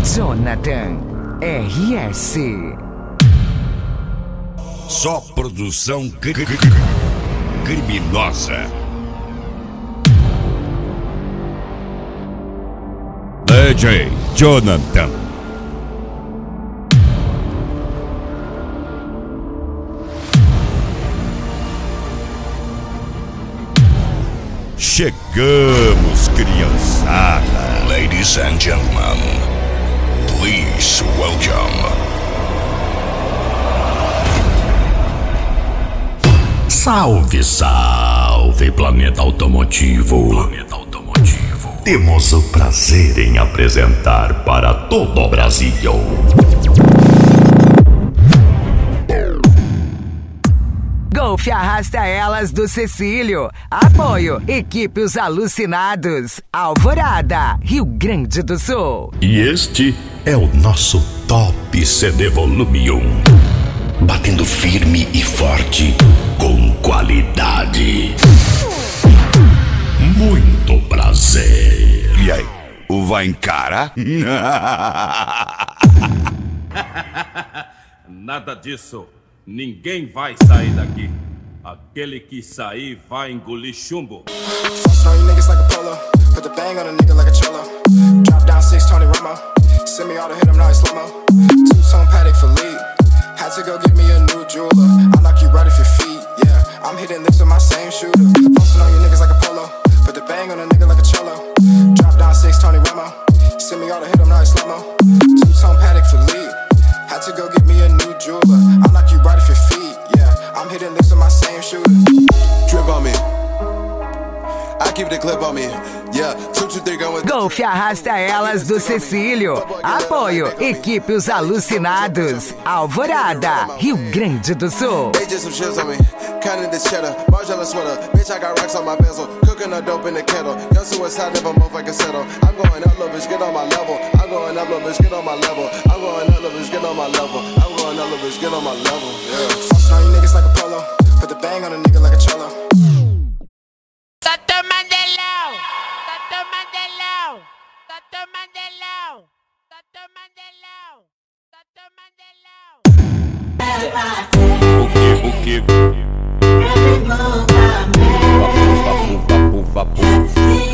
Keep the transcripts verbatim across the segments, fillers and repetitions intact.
Jonathan R S. Só produção cri cri criminosa. D J Jonathan. Chegamos, criançada. Ladies and gentlemen, please welcome. Salve, salve, planeta automotivo. Planeta automotivo. Temos o prazer em apresentar para todo o Brasil. Golf Arrasta Elas do Cecílio. Apoio, equipe Os Alucinados. Alvorada, Rio Grande do Sul. E este é o nosso Top C D Volume um. Batendo firme e forte, com qualidade. Muito prazer. E aí, o vai encarar? Nada disso. Ninguém vai sair daqui. Aquele que sair vai engolir chumbo. Fussing on you niggas like a polo. Put the bang on a nigga like a cello. Drop down six, Tony Romo. Send me all to hit him now in slow-mo. Two-tone Patek for lead. Had to go get me a new jeweler. I'll knock you right off your feet, yeah. I'm hitting lips with my same shooter. Fussing on you niggas like a polo. Put the bang on a nigga like a cello. Drop down six, Tony Romo. Send me all to hit him now in slow-mo. Two-tone Patek for lead. Had to go get me a new jeweler. I'll knock you right off your feet, yeah. I'm hitting lips with my same shooter. Drip on me. I keep the clip on me. Yeah, two, two, three, going. Golf Arrasta Elas do Cecílio. Apoio, equipe Os Alucinados. Alvorada, Rio Grande do Sul. They just some shits on me. Counting this cheddar. Margiela sweater. Bitch, I got racks on my bezel. Cooking the dope in the kettle. Young suicide, never motherfucking settle. I'm going up, little bitch, get on my level. I'm going up, little bitch, get on my level. I'm going up, little bitch, get on my level. I'm going up, little bitch, get on my level. Yeah. Fussing on you niggas like a polo. Put the bang on a nigga like a cello. Tato Mandela, Tato Mandela, Tato Mandela, Tato Mandela, Tato Mandela. O que, o que? Vapo, vapo, vapo, vapo.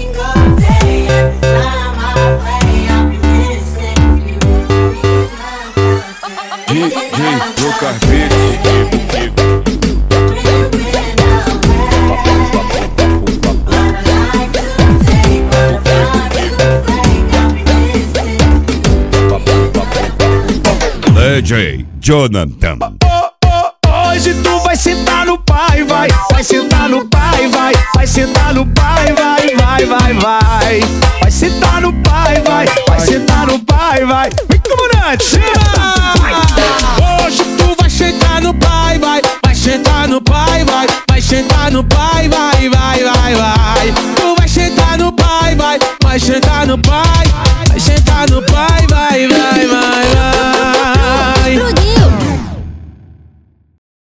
D J do Carpete. D J Jonathan. Hoje tu vai sentar no pai, vai. Vai sentar no pai, vai. Vai sentar no pai, vai, vai, vai, vai. Vai sentar no pai, vai. Vai sentar no pai, vai. Vem, comandante, senta. Hoje tu vai sentar no pai, vai. Vai sentar no pai, vai. Vai sentar no pai, vai, vai, vai, vai. Tu vai sentar no pai, vai. Vai sentar no pai. Vai sentar no pai, vai, vai.